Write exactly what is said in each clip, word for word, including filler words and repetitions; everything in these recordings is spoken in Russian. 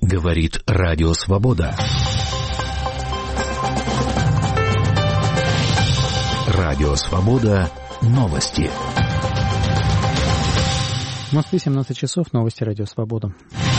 Говорит Радио Свобода. Радио Свобода. Новости. В Москве семнадцать часов. Новости Радио Свобода.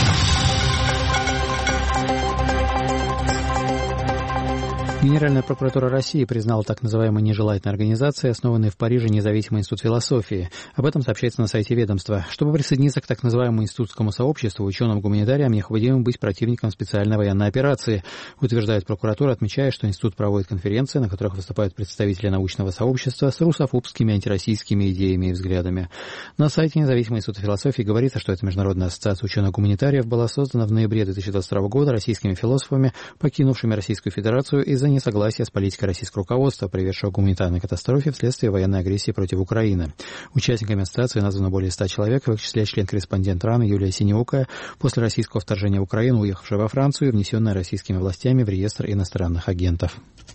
Генеральная прокуратура России признала так называемые нежелательные организации, основанные в Париже независимый институт философии. Об этом сообщается на сайте ведомства. Чтобы присоединиться к так называемому институтскому сообществу, ученым-гуманитариям необходимо быть противником специальной военной операции, утверждает прокуратура, отмечая, что институт проводит конференции, на которых выступают представители научного сообщества с русофобскими, антироссийскими идеями и взглядами. На сайте независимого института философии говорится, что эта международная ассоциация ученых-гуманитариев была создана в ноябре две тысячи двадцать второго года российскими философами, покинувшими Российскую Федерацию из-за несогласия с политикой российского руководства, приведшего к гуманитарной катастрофе вследствие военной агрессии против Украины. Участниками ассоциации названо более ста человек, в их числе член-корреспондент РАН Юлия Синеокая, после российского вторжения в Украину, уехавшая во Францию и внесенная российскими властями в реестр иностранных агентов.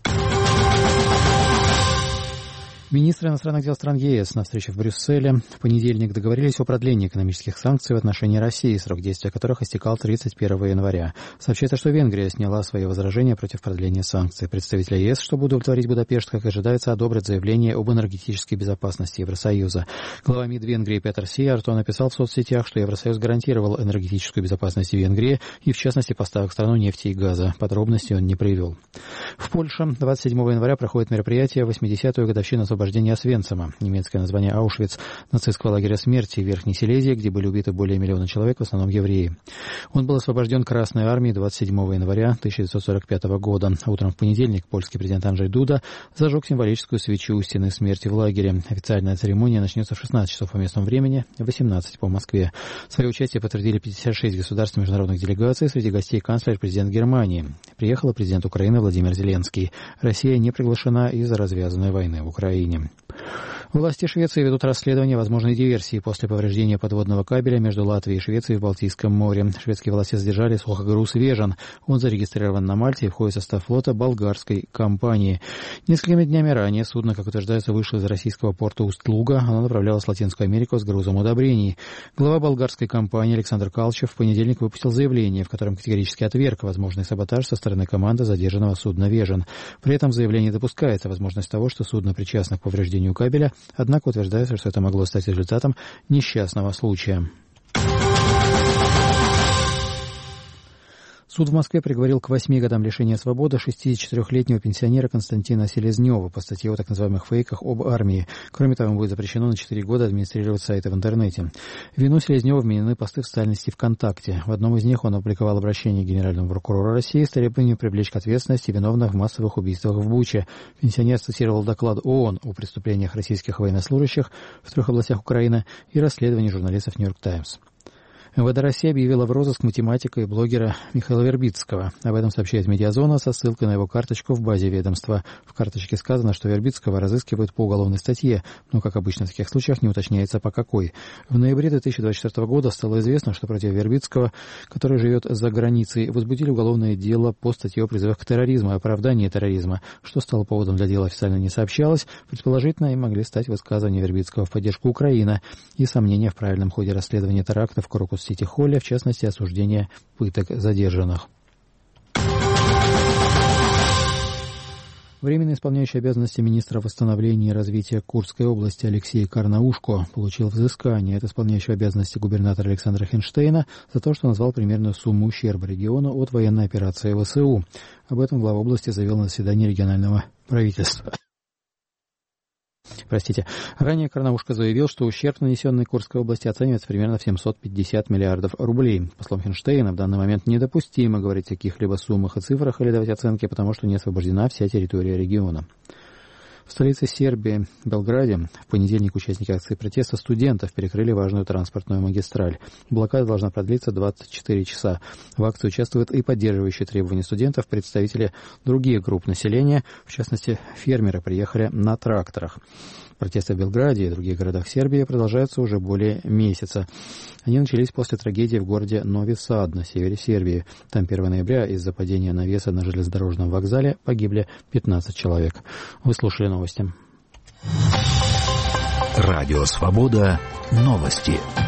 Министры иностранных дел стран ЕС на встрече в Брюсселе в понедельник договорились о продлении экономических санкций в отношении России, срок действия которых истекал тридцать первого января. Сообщается, что Венгрия сняла свои возражения против продления санкций. Представители ЕС, чтобы удовлетворить Будапешт, как ожидается, одобрят заявление об энергетической безопасности Евросоюза. Глава МИД Венгрии Петер Сиярто написал в соцсетях, что Евросоюз гарантировал энергетическую безопасность Венгрии и, в частности, поставок в страну нефти и газа. Подробностей он не привел. В Польше двадцать седьмого января проходит мероприятие восьмидесятую годовщину освобождения Освенцима, немецкое название Аушвиц, нацистского лагеря смерти в Верхней Силезии, где были убиты более миллиона человек, в основном евреи. Он был освобожден Красной армией двадцать седьмого января тысяча девятьсот сорок пятого года. Утром в понедельник польский президент Анджей Дуда зажег символическую свечу у стены смерти в лагере. Официальная церемония начнется в шестнадцать часов по местному времени, в восемнадцать по Москве. Свое участие подтвердили пятьдесят шесть государств и международных делегаций, среди гостей канцлер и президент Германии. Приехал президент Украины Владимир Зеленский. Россия не приглашена из-за развязанной войны в Украине. Власти Швеции ведут расследование возможной диверсии после повреждения подводного кабеля между Латвией и Швецией в Балтийском море. Шведские власти задержали сухогруз «Вежен». Он зарегистрирован на Мальте и входит в состав флота болгарской компании. Несколькими днями ранее судно, как утверждается, вышло из российского порта Усть-Луга. Оно направлялось в Латинскую Америку с грузом удобрений. Глава болгарской компании Александр Калчев в понедельник выпустил заявление, в котором категорически отверг возможный саботаж со стороны команды задержанного судна «Вежен». При этом в заявлении допускается возможность того, что судно причастно к повреждению кабеля, однако утверждается, что это могло стать результатом несчастного случая. Суд в Москве приговорил к восьми годам лишения свободы шестидесятичетырёхлетнего пенсионера Константина Селезнева по статье о так называемых фейках об армии. Кроме того, ему будет запрещено на четыре года администрировать сайты в интернете. В вину Селезнева вменены посты в социальной сети ВКонтакте. В одном из них он опубликовал обращение к генеральному прокурору России с требованием привлечь к ответственности виновных в массовых убийствах в Буче. Пенсионер цитировал доклад ООН о преступлениях российских военнослужащих в трех областях Украины и расследовании журналистов «Нью-Йорк Таймс». МВД России объявила в розыск математика и блогера Михаила Вербицкого. Об этом сообщает «Медиазона» со ссылкой на его карточку в базе ведомства. В карточке сказано, что Вербицкого разыскивают по уголовной статье, но, как обычно в таких случаях, не уточняется по какой. В ноябре две тысячи двадцать четвёртого года стало известно, что против Вербицкого, который живет за границей, возбудили уголовное дело по статье о призывах к терроризму и оправдании терроризма. Что стало поводом для дела, официально не сообщалось. Предположительно, им могли стать высказывания Вербицкого в поддержку Украины и сомнения в правильном ходе расследования терактов в Крокус Сити-Холле, в частности, осуждение пыток задержанных. Временно исполняющий обязанности министра восстановления и развития Курской области Алексей Карнаушко получил взыскание от исполняющего обязанности губернатора Александра Хинштейна за то, что назвал примерную сумму ущерба региону от военной операции ВСУ. Об этом глава области заявил на заседании регионального правительства. Простите. Ранее Карнаушко заявил, что ущерб, нанесенный Курской области, оценивается примерно в семьсот пятьдесят миллиардов рублей. По словам Хинштейна, в данный момент недопустимо говорить о каких-либо суммах и цифрах или давать оценки, потому что не освобождена вся территория региона. В столице Сербии, Белграде, в понедельник участники акции протеста студентов перекрыли важную транспортную магистраль. Блокада должна продлиться двадцать четыре часа. В акции участвуют и поддерживающие требования студентов представители других групп населения, в частности, фермеры приехали на тракторах. Протесты в Белграде и других городах Сербии продолжаются уже более месяца. Они начались после трагедии в городе Нови Сад на севере Сербии. Там первого ноября из-за падения навеса на железнодорожном вокзале погибли пятнадцать человек. Вы слушали новости. Радио Свобода. Новости.